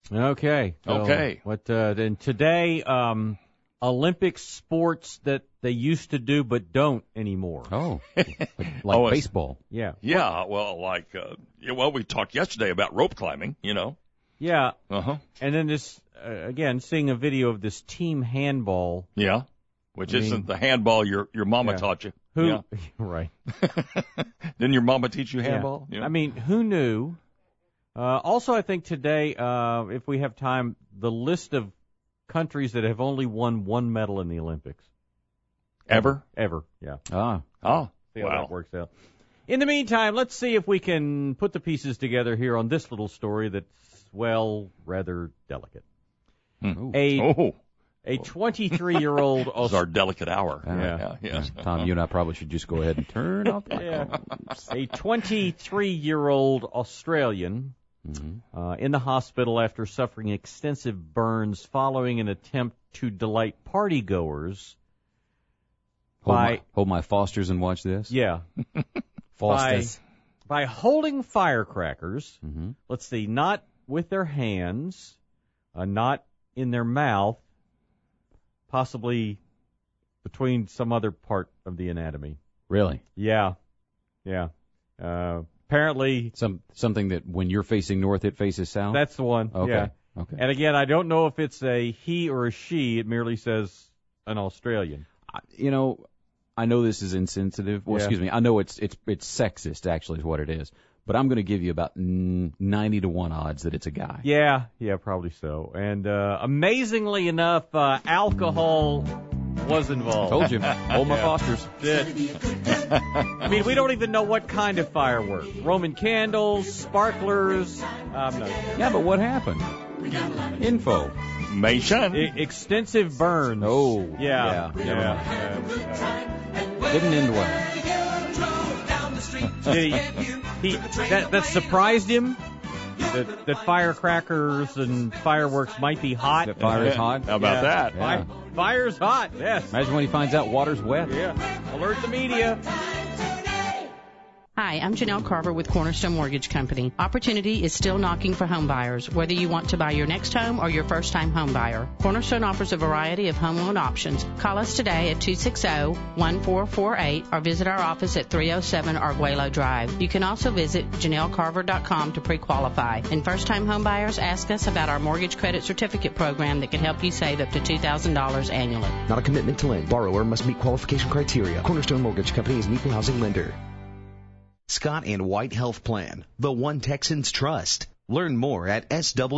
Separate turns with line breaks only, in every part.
Okay. So
Okay.
Then today, Olympic sports that they used to do but don't anymore.
Oh, like baseball.
Yeah.
Yeah, well, we talked yesterday about rope climbing,
Yeah.
Uh-huh.
And then this, again, seeing a video of this team handball.
Yeah, which isn't the handball your mama taught you. Yeah.
Right.
Didn't your mama teach you handball?
Yeah. I mean, who knew? Also, I think today, if we have time, the list of countries that have only won one medal in the Olympics.
Ever,
yeah.
See
how that works out. In the meantime, let's see if we can put the pieces together here on this little story that's, rather delicate. A 23-year-old...
This is our delicate hour.
Yeah.
Tom, you and I probably should just go ahead and turn off the
A 23-year-old Australian in the hospital after suffering extensive burns following an attempt to delight partygoers.
Hold my Fosters and watch this.
Yeah.
Fosters.
By holding firecrackers, let's see, not with their hands, not in their mouth, possibly between some other part of the anatomy.
Really?
Yeah. Apparently...
Something that when you're facing north, it faces south?
That's the one.
Okay.
Yeah.
Okay.
And again, I don't know if it's a he or a she. It merely says an Australian.
I know this is insensitive. Well, excuse me. I know it's sexist, actually, is what it is. But I'm going to give you about 90-1 odds that it's a guy.
Yeah, probably so. And amazingly enough, alcohol was involved.
Told you. Hold my Fosters.
I mean, we don't even know what kind of fireworks. Roman candles, sparklers.
Yeah, but what happened? Info.
Extensive burns.
Oh.
Yeah.
Didn't end well.
That surprised him? That firecrackers and fireworks might be hot.
That fire is hot?
How about that?
Yeah.
Fire's hot, yes.
Imagine when he finds out water's wet.
Yeah. Alert the media.
Hi, I'm Janelle Carver with Cornerstone Mortgage Company. Opportunity is still knocking for home buyers, whether you want to buy your next home or your first-time home buyer. Cornerstone offers a variety of home loan options. Call us today at 260-1448 or visit our office at 307 Arguello Drive. You can also visit JanelleCarver.com to pre-qualify. And first-time home buyers, ask us about our mortgage credit certificate program that can help you save up to $2,000 annually.
Not a commitment to lend. Borrower must meet qualification criteria. Cornerstone Mortgage Company is an equal housing lender. Scott and White Health Plan, the one Texans trust. Learn more at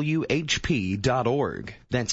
swhp.org. That's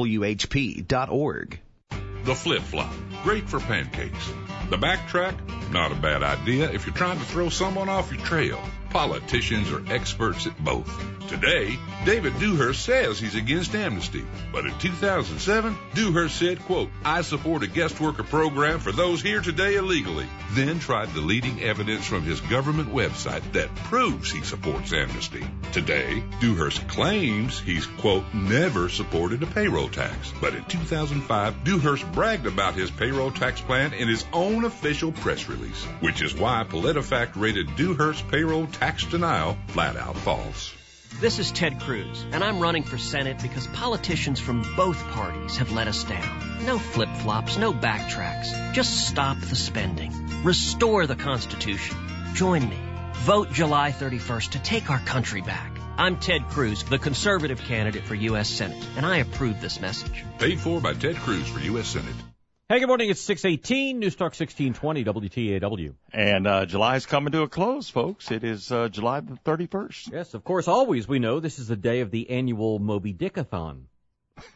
swhp.org.
The flip-flop, great for pancakes. The backtrack, not a bad idea if you're trying to throw someone off your trail. Politicians are experts at both. Today, David Dewhurst says he's against amnesty. But in 2007, Dewhurst said, quote, I support a guest worker program for those here today illegally. Then tried deleting evidence from his government website that proves he supports amnesty. Today, Dewhurst claims he's, quote, never supported a payroll tax. But in 2005, Dewhurst bragged about his payroll tax plan in his own official press release, which is why PolitiFact rated Dewhurst's payroll tax denial flat out false.
This is Ted Cruz, and I'm running for Senate because politicians from both parties have let us down. No flip-flops, no backtracks. Just stop the spending. Restore the Constitution. Join me. Vote July 31st to take our country back. I'm Ted Cruz, the conservative candidate for U.S. Senate, and I approve this message.
Paid for by Ted Cruz for U.S. Senate.
Hey, good morning. It's 6:18, News Talk 1620, WTAW.
And July's coming to a close, folks. It is July the 31st.
Yes, of course, always we know this is the day of the annual Moby Dickathon. That's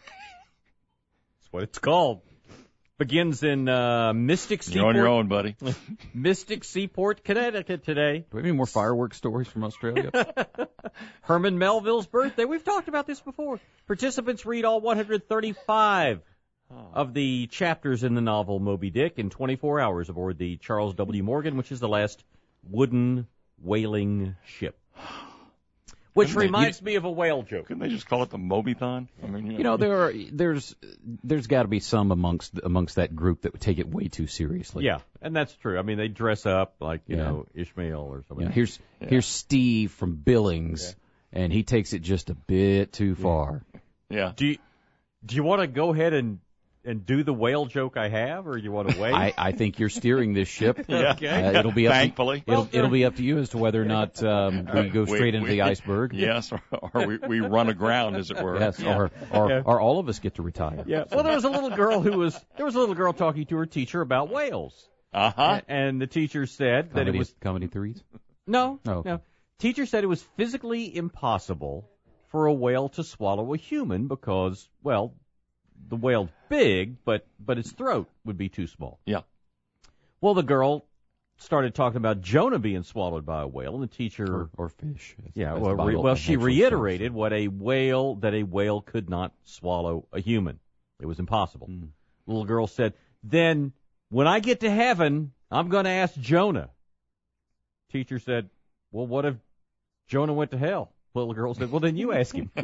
what it's called. Begins in Mystic Seaport.
You're on your own, buddy.
Mystic Seaport, Connecticut today.
Do we have any more fireworks stories from Australia?
Herman Melville's birthday. We've talked about this before. Participants read all 135 of the chapters in the novel Moby Dick in 24 hours aboard the Charles W. Morgan, which is the last wooden whaling ship. Which reminds me of a whale joke.
Couldn't they just call it the Moby-thon? I mean,
there's got to be some amongst that group that would take it way too seriously.
Yeah, and that's true. I mean, they dress up like, you know, Ishmael or something.
Here's Steve from Billings. and he takes it just a bit too far.
Yeah.
Do you want to go ahead and do the whale joke I have, or you want to wait?
I think you're steering this ship.
Yeah.
Okay.
It'll be up
Thankfully.
it'll be up to you as to whether or not we go straight into the iceberg.
Yes, or we run aground, as it were.
Yes,
Yeah.
or all of us get to retire.
Yeah. Well, there was a little girl talking to her teacher about whales.
Uh-huh.
And the teacher said that it was
comedy threes.
no.
Oh, okay.
No. Teacher said it was physically impossible for a whale to swallow a human because, well, the whale's big, but its throat would be too small.
Yeah.
Well, the girl started talking about Jonah being swallowed by a whale, and the teacher,
Or fish.
yeah,
As
well,
the Bible
she
actually
reiterated what a whale could not swallow a human. It was impossible. Little girl said, "Then when I get to heaven, I'm going to ask Jonah." Teacher said, "Well, what if Jonah went to hell?" Little girl said, "Well, then you ask him."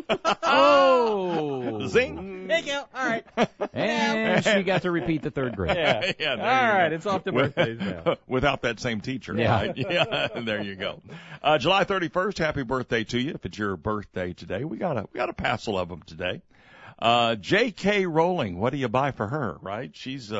Oh,
Zing.
There you go. All right.
And she got to repeat the third grade.
Yeah.
Yeah,
All
there you
right.
go.
It's off to birthdays now.
Without that same teacher.
Yeah.
Right? Yeah. There you go. July 31st, happy birthday to you. If it's your birthday today, we got a passel of them today. J.K. Rowling, what do you buy for her, right? She's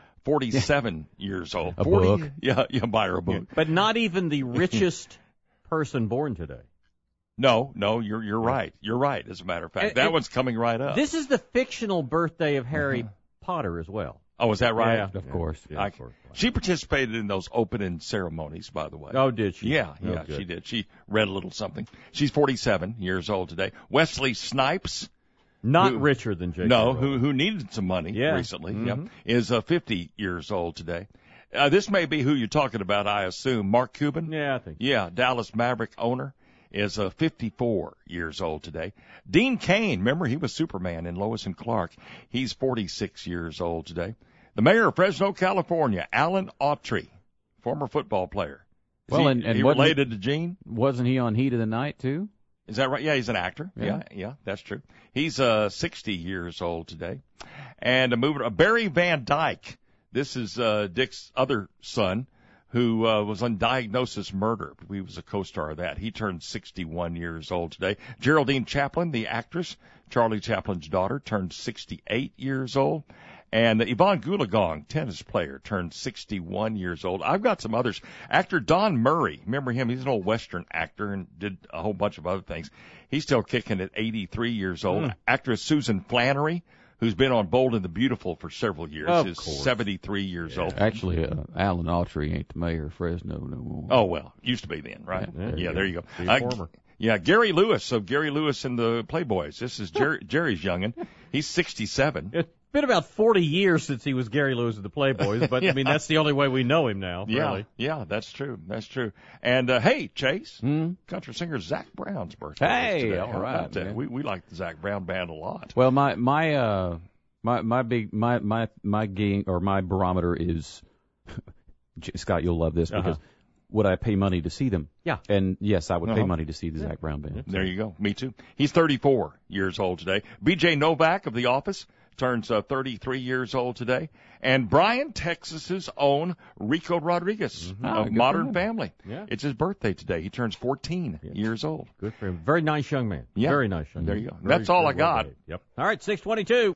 47 years old.
A
40,
book.
Yeah, you buy her a book.
But not even the richest person born today.
No, you're right. You're right, as a matter of fact. That one's coming right up.
This is the fictional birthday of Harry Potter as well.
Oh, is that right?
Yeah.
Of course.
Yeah, of course.
She participated in those opening ceremonies, by the way.
Oh, did she?
Yeah,
Oh,
yeah,
good.
she did. She read a little something. She's 47 years old today. Wesley Snipes,
Not
Who-
richer than J.K.
no,
Rowling.
who needed some money
Yeah.
recently,
Mhm.
is 50 years old today. This may be who you're talking about, I assume. Mark Cuban?
Yeah, I think.
Yeah, Dallas Maverick owner, is 54 years old today. Dean Cain, remember he was Superman in Lois and Clark. He's 46 years old today. The mayor of Fresno, California, Alan Autry, former football player. Is
Well,
he,
and
he
wasn't-
related to Gene?
Wasn't he on Heat of the Night too?
Is that right? Yeah, he's an actor.
Yeah.
Yeah, that's true. He's 60 years old today. And Barry Van Dyke. This is Dick's other son, who was on Diagnosis Murder. He was a co-star of that. He turned 61 years old today. Geraldine Chaplin, the actress, Charlie Chaplin's daughter, turned 68 years old. And Yvonne Goolagong, tennis player, turned 61 years old. I've got some others. Actor Don Murray, remember him? He's an old Western actor and did a whole bunch of other things. He's still kicking at 83 years old. Actress Susan Flannery, who's been on Bold and the Beautiful for several years,
Of
is
course.
73 years old.
Actually, Alan Autry ain't the mayor of Fresno no more.
Oh, well, used to be then, right?
Yeah,
There you go.
Be a former.
Yeah, Gary Lewis of Gary Lewis and the Playboys. This is Jerry's youngin'. He's 67.
It's been about 40 years since he was Gary Lewis of the Playboys, but I mean, that's the only way we know him now,
Yeah,
really.
yeah, that's true. That's true. And hey, Chase, country singer Zach Brown's birthday.
Hey,
is today.
all
How
right,
about that?
man.
We like the Zach Brown band a lot.
Well, my gain or my barometer is Scott. You'll love this because would I pay money to see them?
Yeah.
And yes, I would pay
Uh-huh.
money to see the Zach Brown band.
There you go. Me too. He's 34 years old today. B.J. Novak of The Office turns 33 years old today. And Bryan, Texas's own Rico Rodriguez
Ah,
of
good
Modern
for him.
Family.
Yeah.
It's his birthday today. He turns 14 years old.
Good for him. Very nice young man.
Yeah.
Very nice young man.
There you go.
Very,
That's all
very
I got.
well behaved. Yep. All right, 622.